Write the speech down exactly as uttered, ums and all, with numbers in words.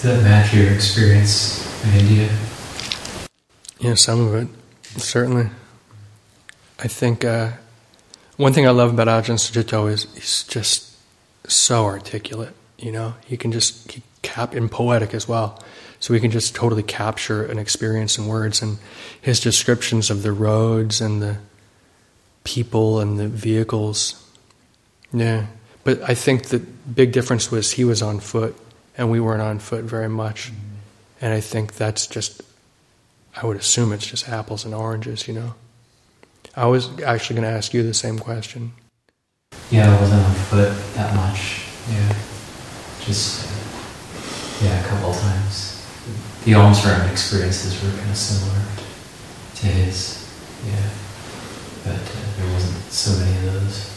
Does that match your experience in India? Yeah, some of it, certainly. I think uh, one thing I love about Ajahn Sucitto is he's just so articulate, you know? He can just, he cap, and poetic as well. So he can just totally capture an experience in words, and his descriptions of the roads and the people and the vehicles. Yeah. But I think the big difference was he was on foot and we weren't on foot very much. Mm-hmm. And I think that's just, I would assume it's just apples and oranges, you know. I was actually going to ask you the same question. Yeah, I wasn't on foot that much. Yeah. Just, uh, yeah, a couple of times. The alms round experiences were kind of similar to his. Yeah. But uh, there wasn't so many of those.